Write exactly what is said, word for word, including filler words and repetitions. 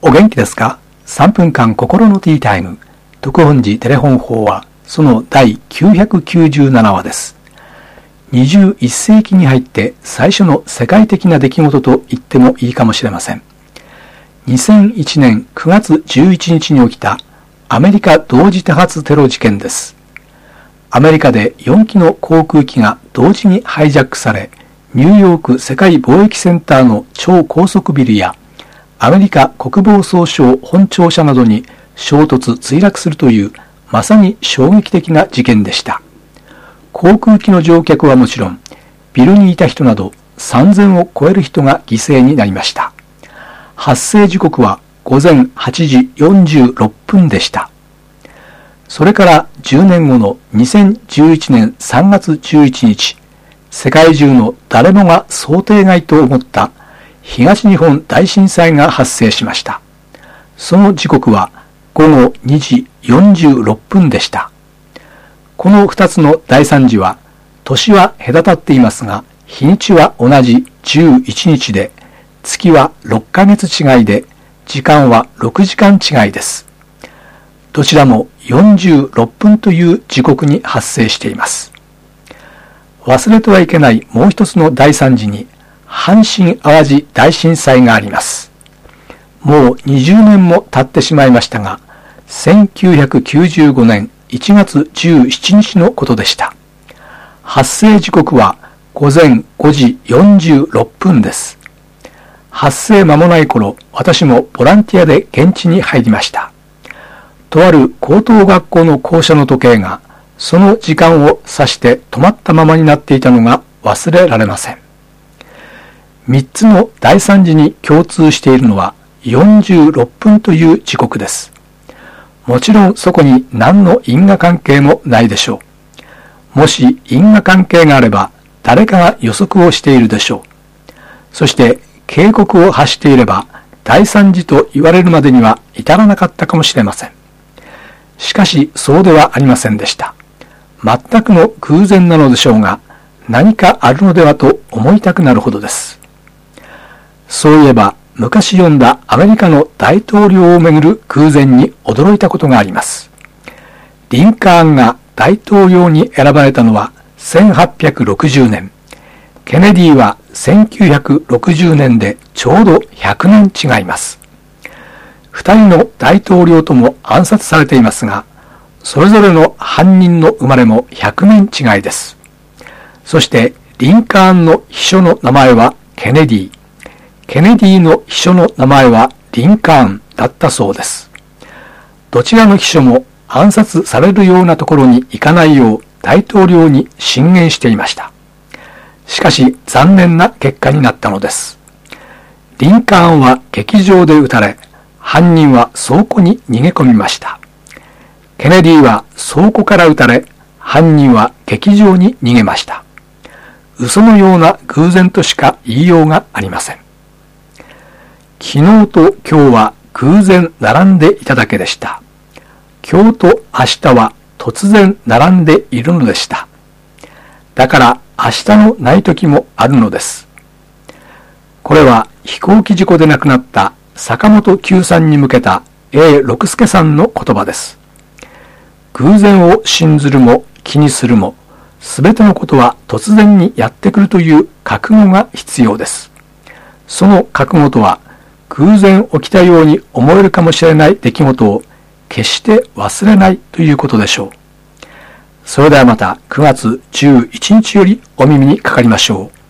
お元気ですか？ さん 分間心のティータイム。徳本寺テレフォン法はその第きゅうひゃくきゅうじゅうななわです。にじゅういっせいきに入って最初の世界的な出来事と言ってもいいかもしれません。にせんいちねんくがつじゅういちにちに起きたアメリカ同時多発テロ事件です。アメリカでよんきの航空機が同時にハイジャックされ、ニューヨーク世界貿易センターの超高速ビルやアメリカ国防総省本庁舎などに衝突墜落するというまさに衝撃的な事件でした。航空機の乗客はもちろん、ビルにいた人などさんぜんを超える人が犠牲になりました。発生時刻はごぜんはちじよんじゅうろっぷんでした。それからじゅうねんごのにせんじゅういちねんさんがつじゅういちにち、世界中の誰もが想定外と思った東日本大震災が発生しました。その時刻はごごにじよんじゅうろっぷんでした。このふたつの大惨事は、年は隔たっていますが、日にちは同じじゅういちにちで、月はろっかげつ違いで、時間はろくじかん違いです。どちらもよんじゅうろっぷんという時刻に発生しています。忘れてはいけないもう一つの大惨事に、阪神淡路大震災があります。もうにじゅうねんも経ってしまいましたが、せんきゅうひゃくきゅうじゅうごねんいちがつじゅうしちにちのことでした。発生時刻はごぜんごじよんじゅうろっぷんです。発生間もない頃、私もボランティアで現地に入りました。とある高等学校の校舎の時計が、その時間を指して止まったままになっていたのが忘れられません。三つの大惨事に共通しているのはよんじゅうろっぷんという時刻です。もちろんそこに何の因果関係もないでしょう。もし因果関係があれば誰かが予測をしているでしょう。そして警告を発していれば大惨事と言われるまでには至らなかったかもしれません。しかしそうではありませんでした。全くの偶然なのでしょうが、何かあるのではと思いたくなるほどです。そういえば昔読んだアメリカの大統領をめぐる偶然に驚いたことがあります。リンカーンが大統領に選ばれたのはせんはっぴゃくろくじゅうねん、ケネディはせんきゅうひゃくろくじゅうねんでちょうどひゃくねん違います。二人の大統領とも暗殺されていますが、それぞれの犯人の生まれもひゃくねん違いです。そしてリンカーンの秘書の名前はケネディ、ケネディの秘書の名前はリンカーンだったそうです。どちらの秘書も暗殺されるようなところに行かないよう大統領に進言していました。しかし残念な結果になったのです。リンカーンは劇場で撃たれ、犯人は倉庫に逃げ込みました。ケネディは倉庫から撃たれ、犯人は劇場に逃げました。嘘のような偶然としか言いようがありません。昨日と今日は偶然並んでいただけでした。今日と明日は突然並んでいるのでした。だから明日のない時もあるのです。これは飛行機事故で亡くなった坂本九さんに向けた エー 六輔さんの言葉です。偶然を信ずるも気にするも、すべてのことは突然にやってくるという覚悟が必要です。その覚悟とは、偶然起きたように思えるかもしれない出来事を決して忘れないということでしょう。それではまたくがつじゅういちにちよりお耳にかかりましょう。